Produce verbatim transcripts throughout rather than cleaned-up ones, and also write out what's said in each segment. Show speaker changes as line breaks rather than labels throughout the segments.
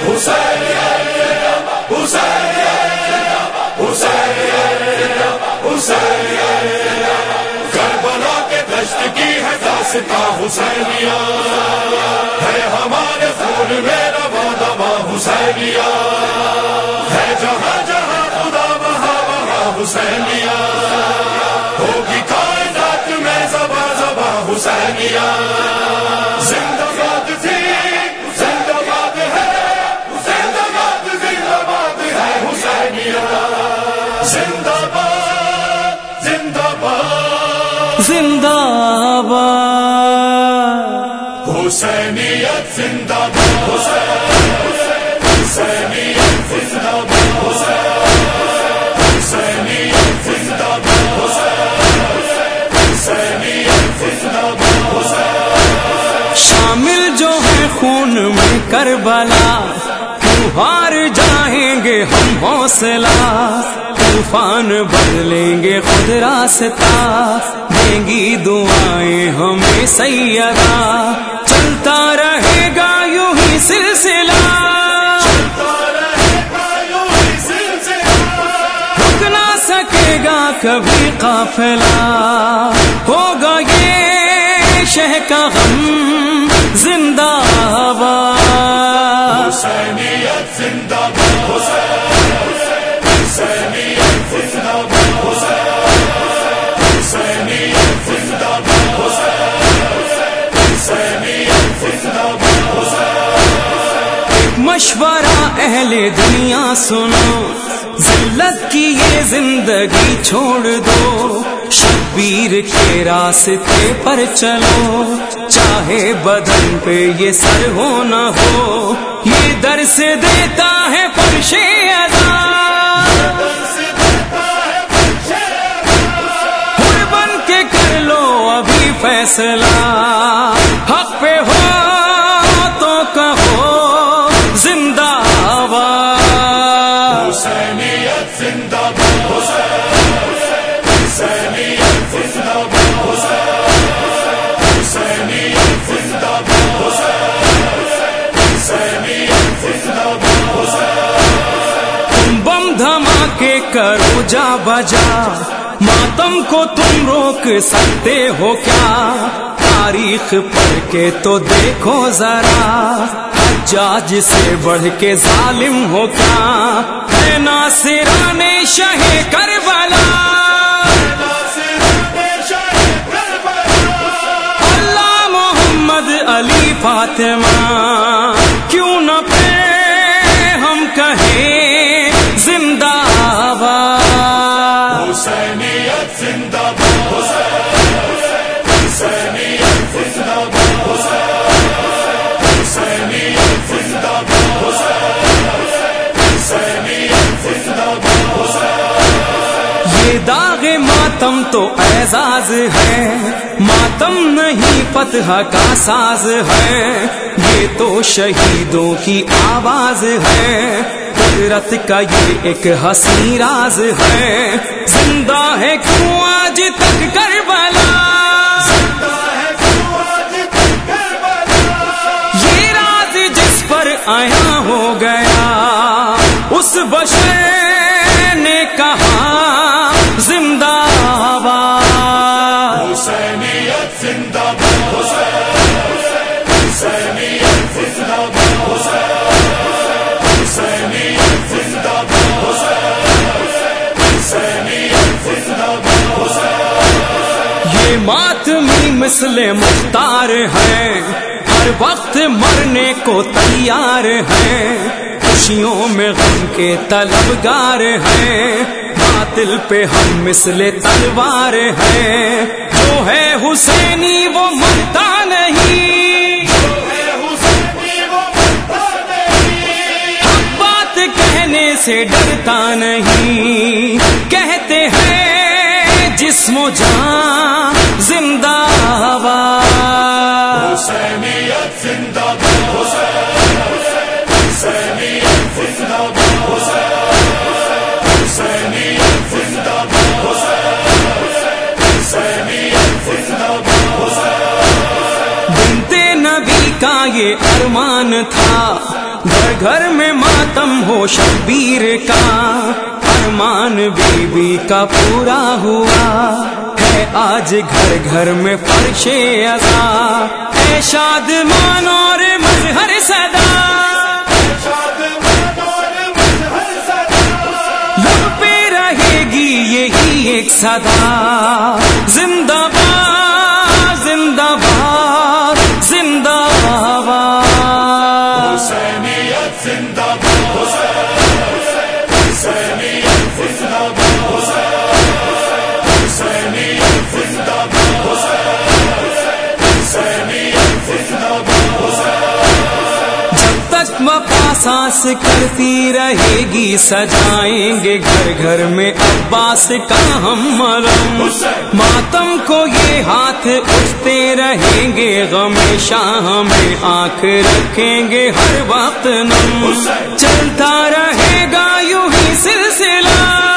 کربلا کے دشت کی ہے داستاں حسینیہ، ہے ہمارے خون میں رواں دواں حسینیہ، ہے جہاں جہاں خدا وہاں وہاں حسینیہ، ہوگی کائنات میں زباں زباں حسینیہ، زندہ باد تھی زندہ باد ہے، زندہ باد زندہ باد ہے حسینیہ، زندہ باد زندہ باد
زندہ باد
حسینیت زندہ باد، حسینیت زندہ باد، حسینیت زندہ باد، حسینیت زندہ باد۔
شامل جو ہے خون میں کربلا، کیوں ہار جائیں گے ہم حوصلہ، طوفان بدلیں گے خود راستہ، دیں گی دعائیں ہمیں سیدہ، چلتا رہے گا یوں ہی سلسلہ، رک نہ سکے گا کبھی قافلہ، ہوگا یہ شہ کا غم زندہ باد،
حسینیت زندہ باد، حسینیت زندہ باد، حسینیت زندہ باد، حسینیت زندہ باد۔
مشورہ اہل دنیا سنو، ذلت کی یہ زندگی چھوڑ دو، شبیر کے راستے پر چلو، چاہے بدن پہ یہ سر ہو نہ ہو، یہ درس دیتا ہے فرش ادا، حر بن کے کر لو ابھی فیصلہ، حق پہ ہو تو کہو زندہ باد،
حسینیت زندہ باد، حسینیت زندہ باد، حسینیت زندہ باد، حسینیت زندہ باد۔
تم بم دھماکے کرو جا بجا، ماتم کو تم روک سکتے ہو کیا، تاریخ پڑھ کے تو دیکھو ذرا، حجاج سے بڑھ کے ظالم ہو کیا، ہے ناصران شہ کربلا، اللہ محمد علی فاطمہ، کیوں نہ پہ ہم کہیں زندہ باد،
حسینیت زندہ باد، حسینیت زندہ باد، حسینیت زندہ باد، حسینیت زندہ باد۔
یہ داغ ماتم تو اعزاز ہے، ماتم نہیں فتح کا ساز ہے، یہ تو شہیدوں کی آواز ہے، قدرت کا یہ ایک حسین راز ہے، زندہ ہے کیوں آج تک کربلا، یہ راز جس پر آیا ہو گیا، اس بشر نے کہا زندہ باد،
حسینیت زندہ باد، حسینیت زندہ باد، حسینیت زندہ باد، حسینیت زندہ باد۔
یہ ماتمی مثل مختار ہیں، ہر وقت مرنے کو تیار ہیں، خوشیوں میں غم کے طلبگار ہیں، باطل پہ ہم مثل تلوار ہیں، جو ہے حسینی وہ مرتا نہیں، حق بات کہنے سے ڈرتا نہیں، کہتے ہیں جسم و جان زندہ باد،
حسینیت زندہ باد، حسینیت زندہ باد، حسینیت زندہ باد، حسینیت زندہ باد۔
بنتے نبی کا یہ ارمان تھا، گھر گھر میں ماتم ہو شبیر کا، ارمان بی بی کا پورا ہوا ہے آج گھر گھر میں فرش عزا، اے شادمان اور مظہر صدا، لب پہ رہے گی یہی ایک صدا، زندہ باد زندہ باد زندہ باد،
حسینیت زندہ باد، حسینیت زندہ باد، حسینیت زندہ باد، حسینیت زندہ باد،
جب تک وفا سانس کرتی رہے گی سجائیں گے گھر گھر میں عباس کا ہم علم، ماتم کو یہ ہاتھ اٹھتے رہیں گے، غم شاہ میں آنکھ رکھیں گے ہر وقت نم، چلتا رہے گا یوں ہی سلسلہ،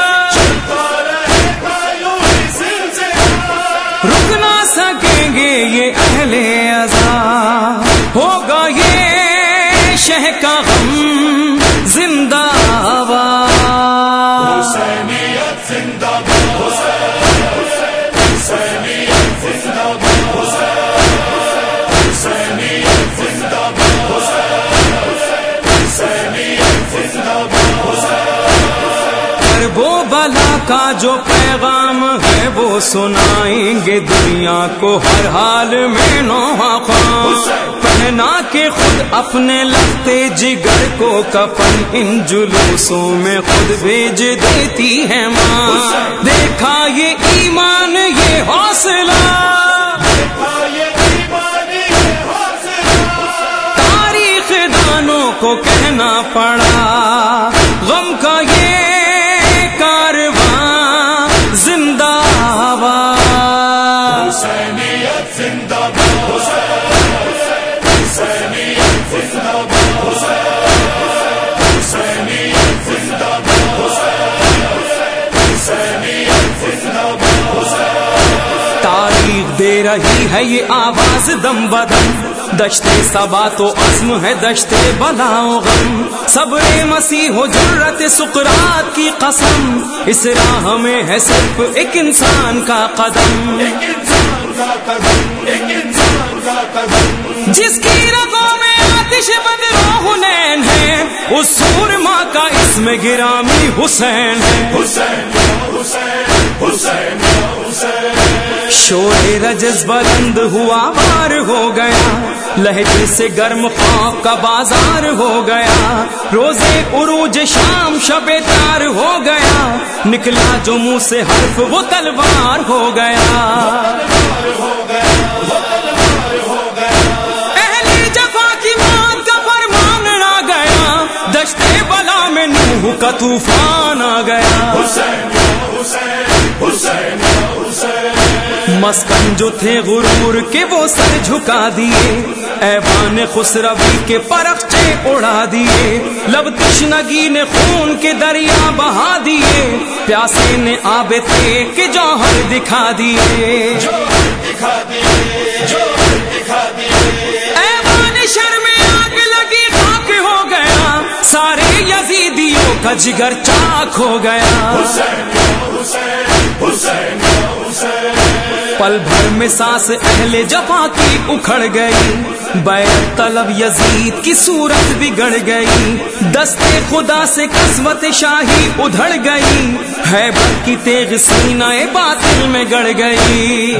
رک نہ سکیں گے یہ اہل عزا، ہوگا یہ شہ کا غم زندہ باد،
حسینیت زندہ باد، حسینیت زندہ باد، حسینیت زندہ باد، حسینیت زندہ باد،
کرب و بلا کا جو پیغام ہے وہ سنائیں گے دنیا کو ہر حال میں نوحہ خوان، پہنا کے خود اپنے لگتے جگر کو کفن، ان جلوسوں میں خود بھیج دیتی ہے ماں، دیکھا یہ ایمان یہ حوصلہ، تاریخ دانوں کو کہنا پڑا، غم کا یہ کارواں زندہ باد،
حسینیت زندہ باد، حسینیت زندہ باد، حسینیت زندہ باد، حسینیت زندہ باد،
تاریخ دے رہی ہے یہ آواز دم بدم، دشت صبا تو عزم ہے دشت بلا و غم، صبر مسیح و جرت سقراط کی قسم، اس راہ میں ہے صرف ایک انسان کا قدم،
ایک انسان کا قدم، ایک انسان کا قدم،
جس کی رگوں میں آتش بدر و حنین ہے، اس سورما کا اسم گرامی حسین ہے،
حسین یا حسین، حسین یا حسین،
شور رجز بلند ہوا بار ہو گیا، لہجے سے گرم خواب کا بازار ہو گیا، روزے عروج شام شب تار ہو گیا، نکلا جو منہ سے حرف وہ تلوار ہو گیا، اہل جفا کی موت کا فرمان آ گیا، دشت بلا میں نوح کا طوفان آ گیا،
حسین یا حسین، حسین یا حسین،
مسکن جو تھے غرور کے وہ سر جھکا دیے، ایوان خسروی کے پرخچے اڑا دیے، لب تشنگی نے خون کے دریا بہا دیے، پیاسے نے آب تھے کے جوہر دکھا دیے،
جوہر دکھا دیے، جوہر دکھا دیے،
ایوان شر میں آگ لگی خاک ہو گیا، سارے یزیدیوں کا جگر چاک ہو گیا،
حسین یا حسین، حسین یا حسین،
پل بھر میں سانس اہل جفا کی اکھڑ گئی، بیعت طلب یزید کی صورت بگڑ گئی، دستے خدا سے قسمت شاہی ادھڑ گئی، ہیبت کی تیغ سینہ باطل میں گڑ گئی،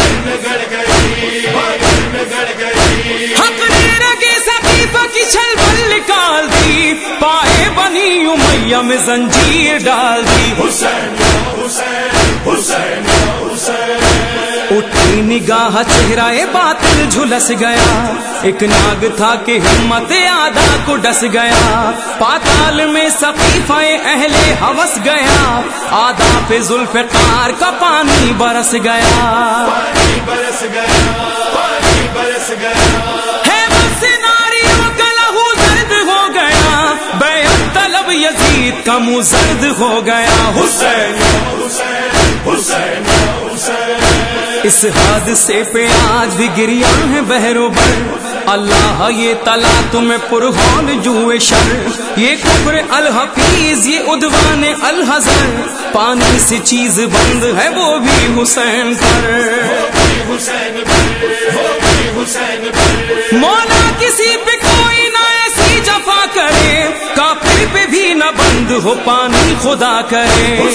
حق نے رگے سقیفہ کی چھل بل نکال دی، پائے بنی امیہ میں زنجیر ڈال دی،
حسین یا حسین، حسین یا حسین،
اٹھی نگاہ چہرہ باطل جھلس گیا، ایک ناگ تھا کہ ہمت آدھا کو ڈس گیا، پاتال میں سقیفہ اہل ہوس گیا، آدھا پہ ذوالفقار کا پانی برس گیا،
پانی برس گیا، پانی برس گیا،
ہے بس ناریوں کا لہو زرد ہو گیا، بیعت طلب یزید کا منہ زرد ہو گیا،
حسین یا حسین، حسین یا حسین،
اس حادثے پہ آج بھی گریاں ہے بحر و بر. اللہ یہ تلا تمہیں پرہون جوئے شر. یہ کفر الحفیظ یہ عدوان الحذر. پانی سے چیز بند ہے وہ بھی حسین پر. مولا کسی پہ کوئی نہ ایسی جفا کرے. کافر پہ بھی نہ بند ہو پانی خدا کرے.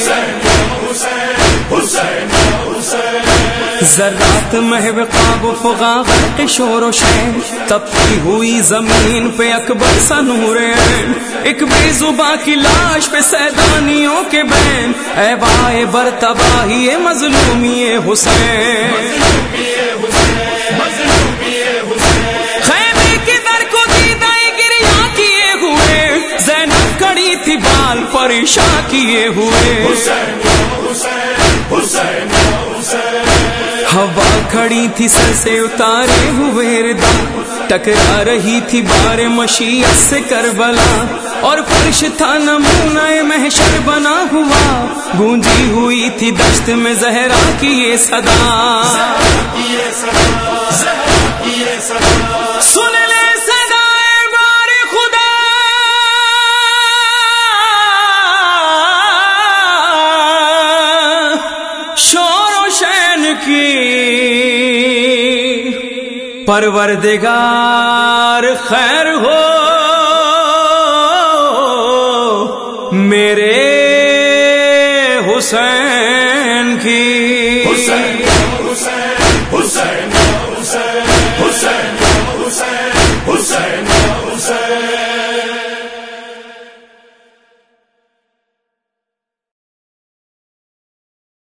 ذرات محو خواب و فغا غرق شور و شین. تپتی ہوئی زمین پہ اکبر سا نور عین. ایک بے زباں کی لاش پہ سیدانیوں کے بین. اے وائے بر تباہی مظلومی حسین. خیمے کے در کو دیدہ گریہ کیے ہوئے. زینب کھڑی تھی بال پریشاں کیے ہوئے. ہوا کھڑی تھی سر سے اتارے ہوئے ردا. ٹکرا رہی تھی بار مشیت سے کربلا. اور فرش تھا نمونہ محشر بنا ہوا. گونجی ہوئی تھی دشت میں زہرا کی یہ صدا. سن لے صدائے بار خدا. شور و شین کی پروردگار خیر ہو.